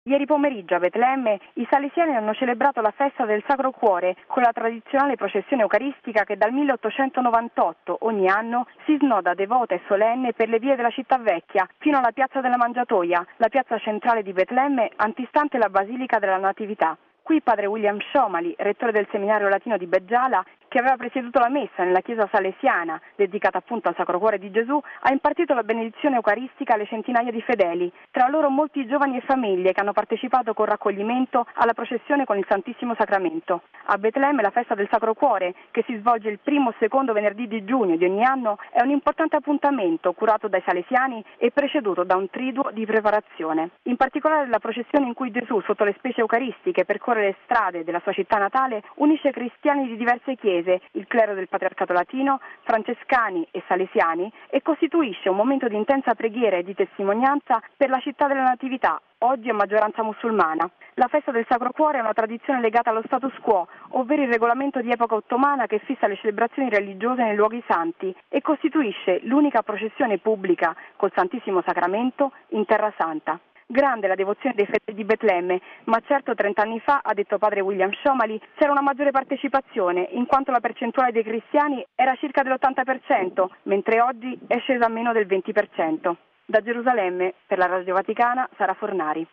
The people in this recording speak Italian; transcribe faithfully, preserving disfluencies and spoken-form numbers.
Ieri pomeriggio a Betlemme i salesiani hanno celebrato la festa del Sacro Cuore con la tradizionale processione eucaristica che dal milleottocentonovantotto ogni anno si snoda devota e solenne per le vie della città vecchia fino alla piazza della Mangiatoia, la piazza centrale di Betlemme antistante la Basilica della Natività. Qui padre William Sciomali, rettore del seminario latino di Beggiala, che aveva presieduto la messa nella chiesa salesiana, dedicata appunto al Sacro Cuore di Gesù, ha impartito la benedizione eucaristica alle centinaia di fedeli, tra loro molti giovani e famiglie che hanno partecipato con raccoglimento alla processione con il Santissimo Sacramento. A Betlemme la festa del Sacro Cuore, che si svolge il primo o secondo venerdì di giugno di ogni anno, è un importante appuntamento curato dai salesiani e preceduto da un triduo di preparazione. In particolare la processione in cui Gesù, sotto le specie eucaristiche, percorre le strade della sua città natale, unisce cristiani di diverse chiese, il clero del Patriarcato Latino, francescani e salesiani, e costituisce un momento di intensa preghiera e di testimonianza per la città della Natività, oggi a maggioranza musulmana. La festa del Sacro Cuore è una tradizione legata allo status quo, ovvero il regolamento di epoca ottomana che fissa le celebrazioni religiose nei luoghi santi e costituisce l'unica processione pubblica col Santissimo Sacramento in Terra Santa. Grande la devozione dei fedeli di Betlemme, ma certo trent'anni fa, ha detto padre William Sciomali, c'era una maggiore partecipazione, in quanto la percentuale dei cristiani era circa dell'ottanta per cento, mentre oggi è scesa a meno del venti per cento. Da Gerusalemme, per la Radio Vaticana, Sara Fornari.